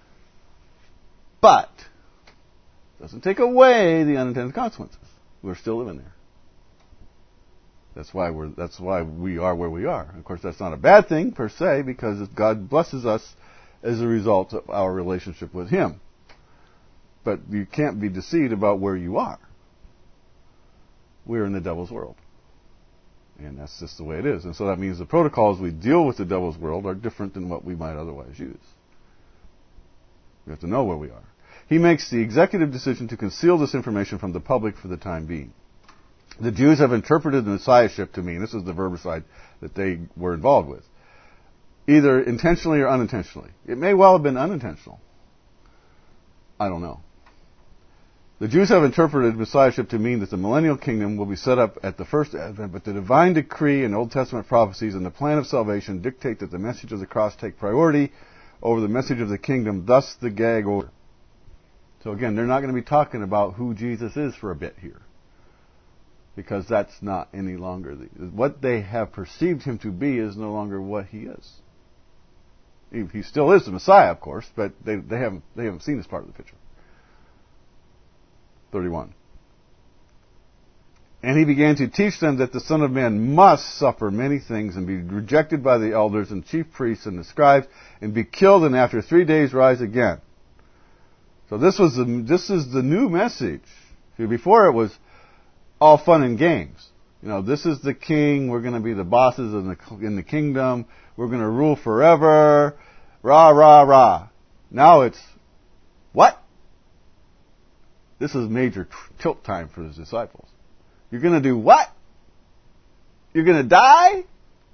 But it doesn't take away the unintended consequences. We're still living there. That's why we're that's why we are where we are. Of course, that's not a bad thing per se, because God blesses us as a result of our relationship with him. But you can't be deceived about where you are. we're in the devil's world. And that's just the way it is. And so that means the protocols we deal with the devil's world are different than what we might otherwise use. We have to know where we are. He makes the executive decision to conceal this information from the public for the time being. The Jews have interpreted the messiahship to mean, this is the verbicide that they were involved with, either intentionally or unintentionally. It may well have been unintentional. I don't know. The Jews have interpreted messiahship to mean that the millennial kingdom will be set up at the first advent, but the divine decree and Old Testament prophecies and the plan of salvation dictate that the message of the cross take priority over the message of the kingdom, thus the gag order. So again, they're not going to be talking about who Jesus is for a bit here, because that's not any longer the, what they have perceived him to be is no longer what he is. He, he still is the Messiah, of course, but they, they haven't they haven't seen this part of the picture. thirty-one. And he began to teach them that the Son of Man must suffer many things and be rejected by the elders and chief priests and the scribes and be killed and after three days rise again. So this was the, this is the new message. See, before it was all fun and games. You know, this is the king. We're going to be the bosses in the in the kingdom. We're going to rule forever. Rah, rah, rah. Now it's, what? This is major tilt time for his disciples. You're going to do what? You're going to die?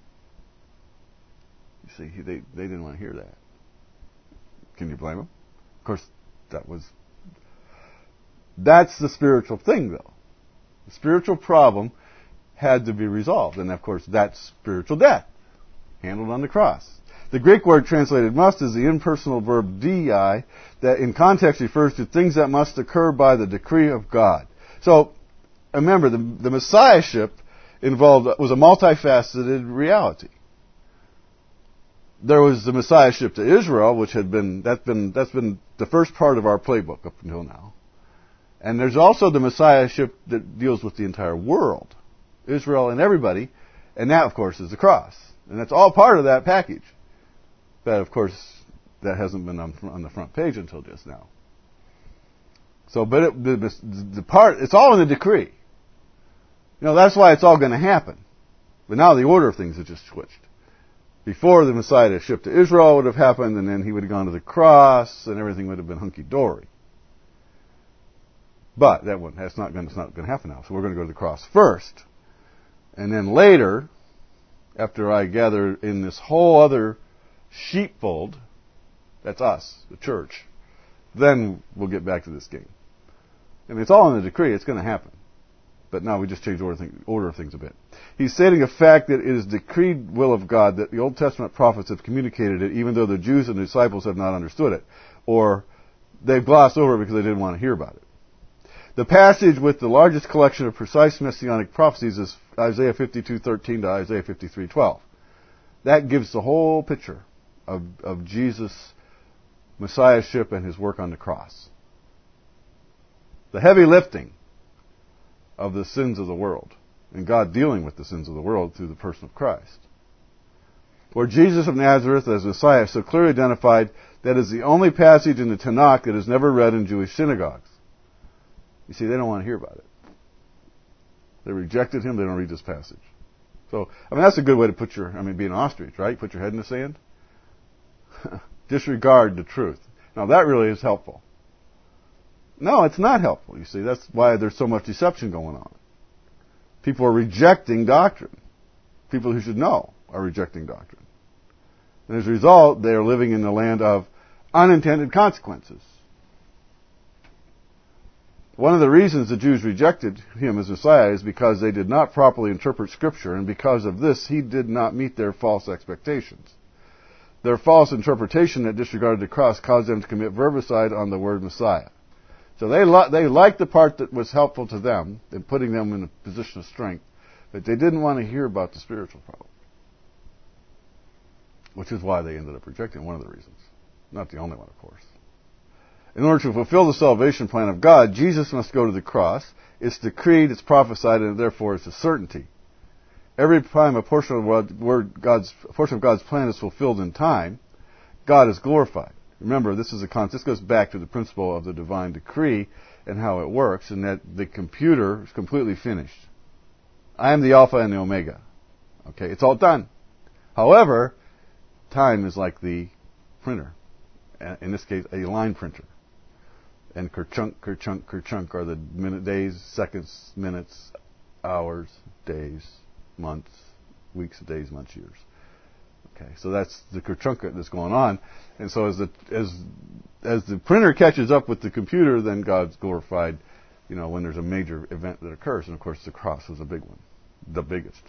You see, they, they didn't want to hear that. Can you blame them? Of course, that was... That's the spiritual thing, though. The spiritual problem had to be resolved. And, of course, that's spiritual death, handled on the cross. The Greek word translated must is the impersonal verb dei that in context refers to things that must occur by the decree of God. So, remember, the, the Messiahship involved was a multifaceted reality. There was the Messiahship to Israel, which had been that's been that's been the first part of our playbook up until now. And there's also the Messiahship that deals with the entire world, Israel and everybody, and that, of course, is the cross. And that's all part of that package. But, of course, that hasn't been on, on the front page until just now. So, but it, the, the part, it's all in the decree. You know, that's why it's all going to happen. But now the order of things has just switched. Before, the Messiahship to Israel would have happened, and then he would have gone to the cross, and everything would have been hunky-dory. But that one, that's not going, it's not going to happen now. So we're going to go to the cross first. And then later, after I gather in this whole other sheepfold, that's us, the church, then we'll get back to this game. I mean, it's all in the decree. It's going to happen. But now we just change the order, thing, order of things a bit. He's stating a fact that it is the decreed will of God that the Old Testament prophets have communicated it, even though the Jews and the disciples have not understood it. Or they've glossed over it because they didn't want to hear about it. The passage with the largest collection of precise messianic prophecies is Isaiah fifty-two thirteen to Isaiah fifty-three twelve. That gives the whole picture of, of Jesus' messiahship and his work on the cross. The heavy lifting of the sins of the world, and God dealing with the sins of the world through the person of Christ. Where Jesus of Nazareth as Messiah so clearly identified, that is the only passage in the Tanakh that is never read in Jewish synagogues. You see, they don't want to hear about it. They rejected him, they don't read this passage. So, I mean, that's a good way to put your, I mean, be an ostrich, right? Put your head in the sand. Disregard the truth. Now, that really is helpful. No, it's not helpful, you see. That's why there's so much deception going on. People are rejecting doctrine. People who should know are rejecting doctrine. And as a result, they are living in the land of unintended consequences. One of the reasons the Jews rejected him as Messiah is because they did not properly interpret Scripture, and because of this, he did not meet their false expectations. Their false interpretation that disregarded the cross caused them to commit verbicide on the word Messiah. So they li- they liked the part that was helpful to them in putting them in a position of strength, but they didn't want to hear about the spiritual problem, which is why they ended up rejecting. One of the reasons, not the only one, of course. In order to fulfill the salvation plan of God, Jesus must go to the cross. It's decreed, it's prophesied, and therefore it's a certainty. Every time a portion of what word God's a portion of God's plan is fulfilled in time, God is glorified. Remember, this is a con- this goes back to the principle of the divine decree and how it works, and that the computer is completely finished. I am the Alpha and the Omega. Okay, it's all done. However, time is like the printer. In this case, a line printer. And kerchunk, kerchunk, kerchunk are the minute, days, seconds, minutes, hours, days, months, weeks, days, months, years. Okay, so that's the kerchunk that's going on. And so as the as as the printer catches up with the computer, then God's glorified, you know, when there's a major event that occurs. And of course, the cross was a big one, the biggest.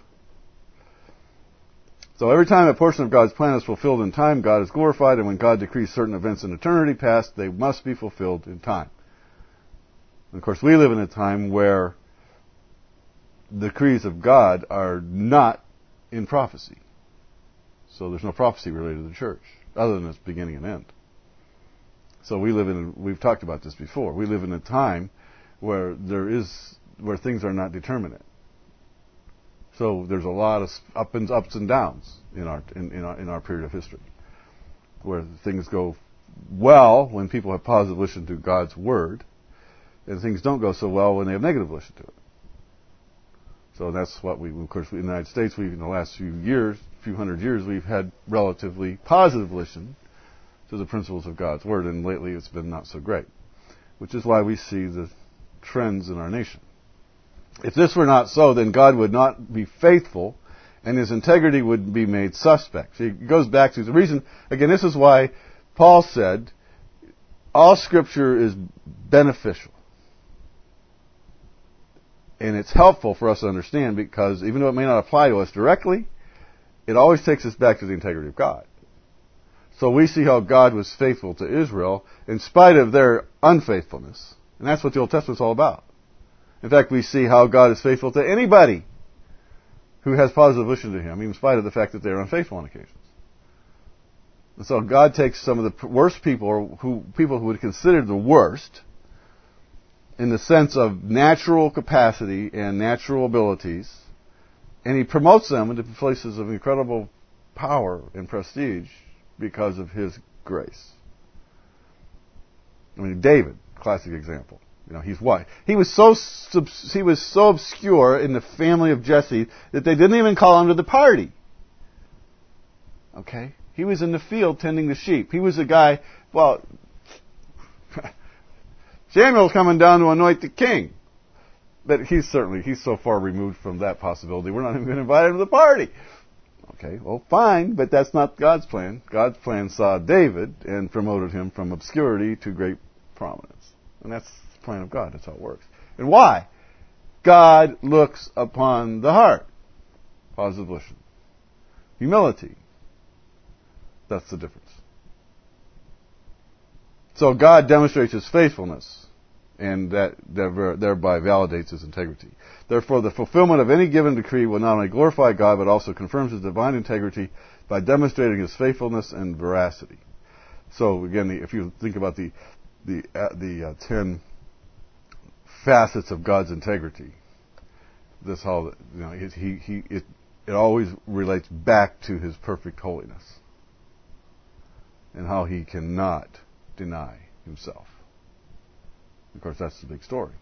So every time a portion of God's plan is fulfilled in time, God is glorified, and when God decrees certain events in eternity past, they must be fulfilled in time. And of course, we live in a time where the decrees of God are not in prophecy. So there's no prophecy related to the church, other than its beginning and end. So we live in, we've talked about this before, we live in a time where there is, where things are not determinate. So there's a lot of up and ups and downs in our in, in our in our period of history, where things go well when people have positive listen to God's word, and things don't go so well when they have negative listen to it. So that's what we, of course, in the United States, we in the last few years, few hundred years, we've had relatively positive listen to the principles of God's word, and lately it's been not so great, which is why we see the trends in our nation. If this were not so, then God would not be faithful, and his integrity would be made suspect. See, it goes back to the reason, again, this is why Paul said, all Scripture is beneficial. And it's helpful for us to understand, because even though it may not apply to us directly, it always takes us back to the integrity of God. So we see how God was faithful to Israel in spite of their unfaithfulness. And that's what the Old Testament's all about. In fact, we see how God is faithful to anybody who has positive listen to him, in spite of the fact that they're unfaithful on occasions. And so God takes some of the worst people, or who people who would consider the worst, in the sense of natural capacity and natural abilities, and he promotes them into places of incredible power and prestige because of his grace. I mean, David, classic example. You know, he's what? He was so he was so obscure in the family of Jesse that they didn't even call him to the party. Okay? He was in the field tending the sheep. He was a guy, well, Samuel's coming down to anoint the king. But he's certainly, he's so far removed from that possibility, we're not even going to invite him to the party. Okay, well, fine, but that's not God's plan. God's plan saw David and promoted him from obscurity to great prominence. And that's the plan of God. That's how it works. And why? God looks upon the heart. Positive listen. Humility. That's the difference. So God demonstrates his faithfulness, and that thereby validates his integrity. Therefore, the fulfillment of any given decree will not only glorify God, but also confirms his divine integrity by demonstrating his faithfulness and veracity. So, again, the, if you think about the the uh, the uh, ten facets of God's integrity, this how you know it, he he it it always relates back to his perfect holiness and how he cannot deny himself. Of course, that's the big story.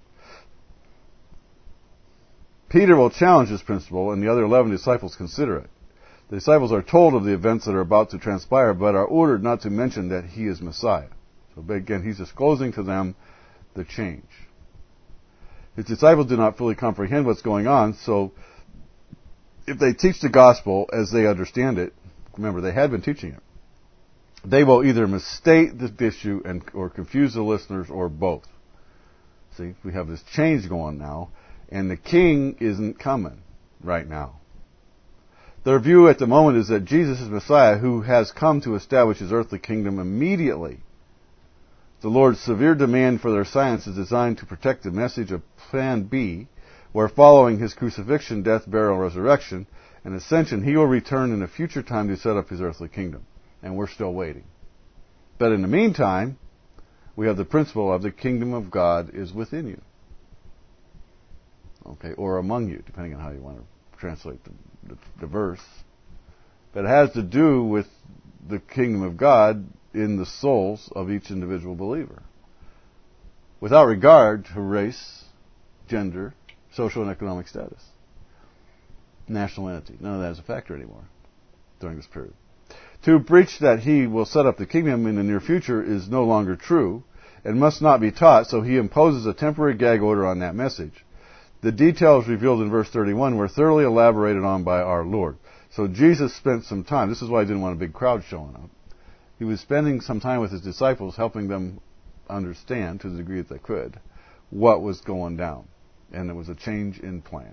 Peter will challenge this principle, and the other eleven disciples consider it. The disciples are told of the events that are about to transpire, but are ordered not to mention that he is Messiah. So again, he's disclosing to them the change. His disciples do not fully comprehend what's going on, so if they teach the gospel as they understand it, remember, they had been teaching it, they will either misstate the issue and or confuse the listeners, or both. See, we have this change going now, and the king isn't coming right now. Their view at the moment is that Jesus is Messiah, who has come to establish his earthly kingdom immediately. The Lord's severe demand for their science is designed to protect the message of Plan B, where following his crucifixion, death, burial, resurrection, and ascension, he will return in a future time to set up his earthly kingdom. And we're still waiting. But in the meantime, we have the principle of the kingdom of God is within you. Okay, or among you, depending on how you want to translate the, the, the verse. But it has to do with the kingdom of God in the souls of each individual believer, without regard to race, gender, social and economic status. national entity. None of that is a factor anymore during this period. To preach that he will set up the kingdom in the near future is no longer true and must not be taught, so he imposes a temporary gag order on that message. The details revealed in verse thirty-one were thoroughly elaborated on by our Lord. So Jesus spent some time. This is why he didn't want a big crowd showing up. He was spending some time with his disciples, helping them understand, to the degree that they could, what was going down. And there was a change in plan.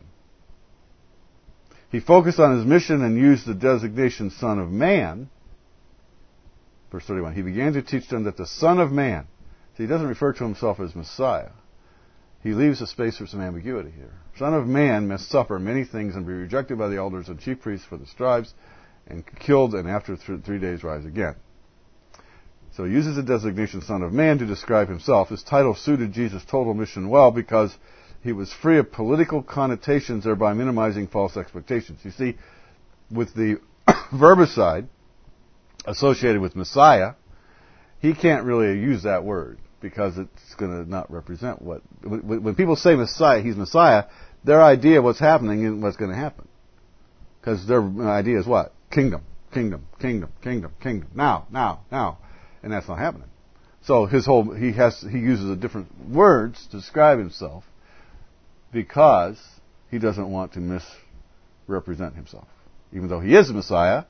He focused on his mission and used the designation Son of Man. Verse thirty-one, he began to teach them that the Son of Man, see, he doesn't refer to himself as Messiah. He leaves a space for some ambiguity here. Son of Man must suffer many things and be rejected by the elders and chief priests for the scribes, and killed, and after th- three days rise again. So he uses the designation Son of Man to describe himself. His title suited Jesus' total mission well because he was free of political connotations, thereby minimizing false expectations. You see, with the verbicide associated with Messiah, he can't really use that word because it's going to not represent what... When people say Messiah, he's Messiah, their idea of what's happening and what's going to happen. Because their idea is what? Kingdom, kingdom, kingdom, kingdom, kingdom. Now, now, now. And that's not happening. So his whole... He has he uses a different words to describe himself because he doesn't want to misrepresent himself. Even though he is the Messiah,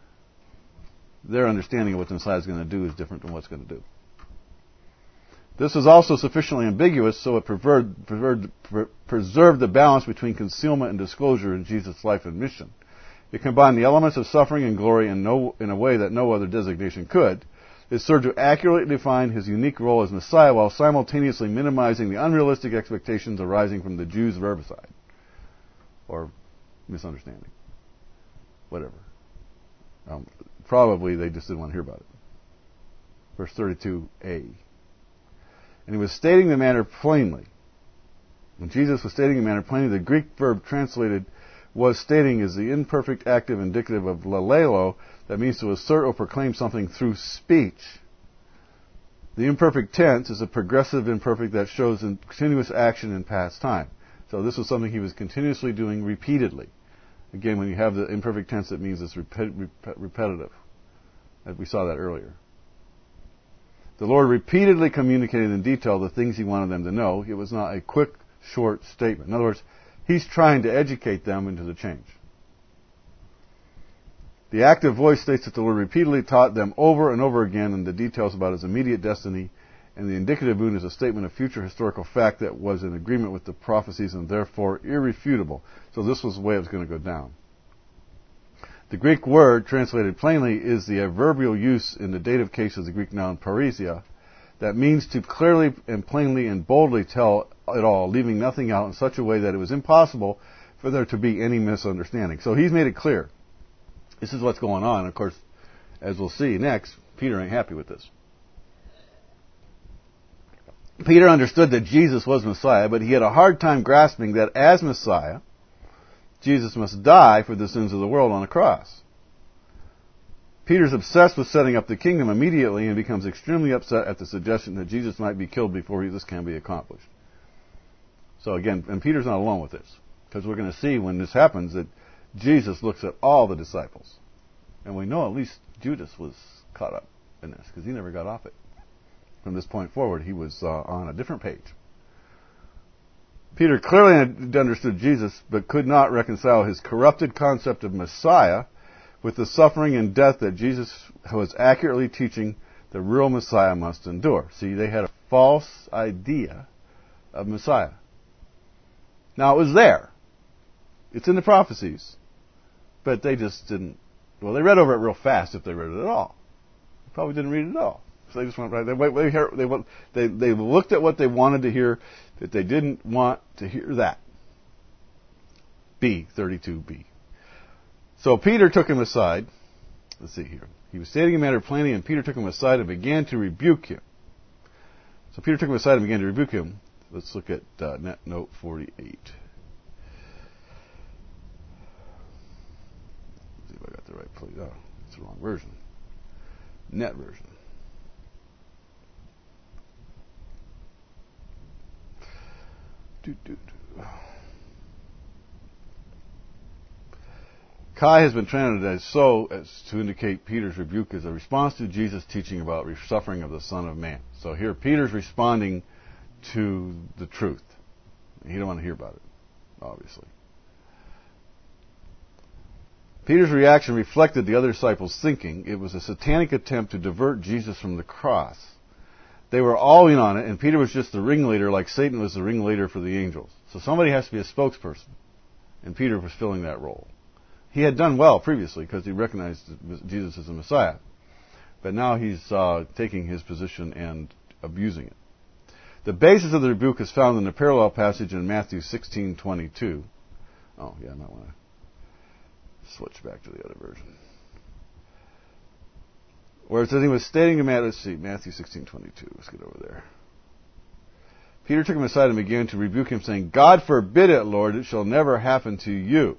their understanding of what the Messiah is going to do is different than what's going to do. This is also sufficiently ambiguous, so it preserved, preserved, preserved the balance between concealment and disclosure in Jesus' life and mission. It combined the elements of suffering and glory in, no, in a way that no other designation could. It served to accurately define his unique role as Messiah while simultaneously minimizing the unrealistic expectations arising from the Jews' verbicide. Or misunderstanding. Whatever. Um, probably they just didn't want to hear about it. Verse thirty-two a. And he was stating the matter plainly. When Jesus was stating the matter plainly, the Greek verb translated was stating is the imperfect active indicative of lalelo, that means to assert or proclaim something through speech. The imperfect tense is a progressive imperfect that shows in continuous action in past time. So this was something he was continuously doing repeatedly. Again, when you have the imperfect tense, it means it's repet- rep- repetitive. We saw that earlier. The Lord repeatedly communicated in detail the things he wanted them to know. It was not a quick, short statement. In other words, he's trying to educate them into the change. The active voice states that the Lord repeatedly taught them over and over again in the details about his immediate destiny, and the indicative mood is a statement of future historical fact that was in agreement with the prophecies and therefore irrefutable. So this was the way it was going to go down. The Greek word, translated plainly, is the adverbial use in the dative case of the Greek noun parisia, that means to clearly and plainly and boldly tell it all, leaving nothing out in such a way that it was impossible for there to be any misunderstanding. So he's made it clear. This is what's going on. Of course, as we'll see next, Peter ain't happy with this. Peter understood that Jesus was Messiah, but he had a hard time grasping that as Messiah, Jesus must die for the sins of the world on a cross. Peter's obsessed with setting up the kingdom immediately and becomes extremely upset at the suggestion that Jesus might be killed before this can be accomplished. So again, and Peter's not alone with this, because we're going to see when this happens that Jesus looks at all the disciples. And we know at least Judas was caught up in this, because he never got off it. From this point forward, he was uh, on a different page. Peter clearly understood Jesus, but could not reconcile his corrupted concept of Messiah with the suffering and death that Jesus was accurately teaching the real Messiah must endure. See, they had a false idea of Messiah. Now, it was there. It's in the prophecies. But they just didn't... Well, they read over it real fast if they read it at all. They probably didn't read it at all. So they just went right. They, they, they, they looked at what they wanted to hear, that they didn't want to hear that. B, thirty-two b. So Peter took him aside. Let's see here. He was stating a matter plainly, and Peter took him aside and began to rebuke him. So Peter took him aside and began to rebuke him. Let's look at uh, net note forty-eight. Let's see if I got the right place. Oh, it's the wrong version. Net version. Do, do, do. Chi has been translated as so as to indicate Peter's rebuke is a response to Jesus' teaching about suffering of the Son of Man. So here Peter's responding to the truth. He don't want to hear about it, obviously. Peter's reaction reflected the other disciples' thinking. It was a satanic attempt to divert Jesus from the cross. They were all in on it, and Peter was just the ringleader like Satan was the ringleader for the angels. So somebody has to be a spokesperson, and Peter was filling that role. He had done well previously because he recognized Jesus as the Messiah. But now he's uh, taking his position and abusing it. The basis of the rebuke is found in the parallel passage in Matthew sixteen twenty-two. Oh, yeah, I might want to switch back to the other version. Where it says he was stating to Matthew, let's see, Matthew sixteen twenty-two. Let's get over there. Peter took him aside and began to rebuke him, saying, God forbid it, Lord, it shall never happen to you.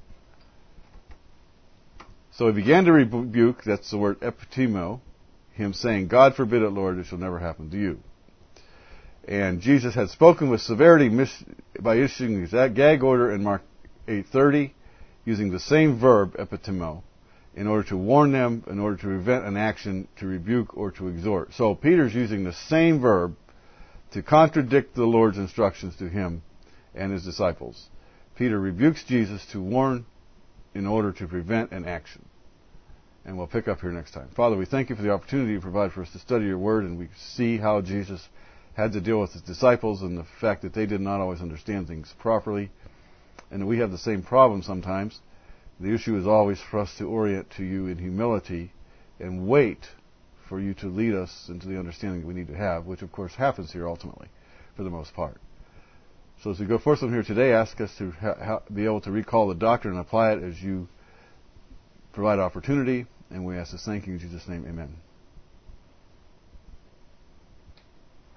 So he began to rebuke, that's the word epitimo, him saying, God forbid it, Lord, it shall never happen to you. And Jesus had spoken with severity by issuing his gag order in Mark eight thirty, using the same verb, epitimo, in order to warn them, in order to prevent an action, to rebuke, or to exhort. So Peter's using the same verb to contradict the Lord's instructions to him and his disciples. Peter rebukes Jesus to warn in order to prevent an action. And we'll pick up here next time. Father, we thank you for the opportunity you provide for us to study your word, and we see how Jesus had to deal with his disciples and the fact that they did not always understand things properly, and that we have the same problem sometimes. The issue is always for us to orient to you in humility and wait for you to lead us into the understanding that we need to have, which of course happens here ultimately, for the most part. So as we go forth from here today, ask us to ha- ha- be able to recall the doctrine and apply it as you provide opportunity, and we ask this thank you in Jesus' name, amen.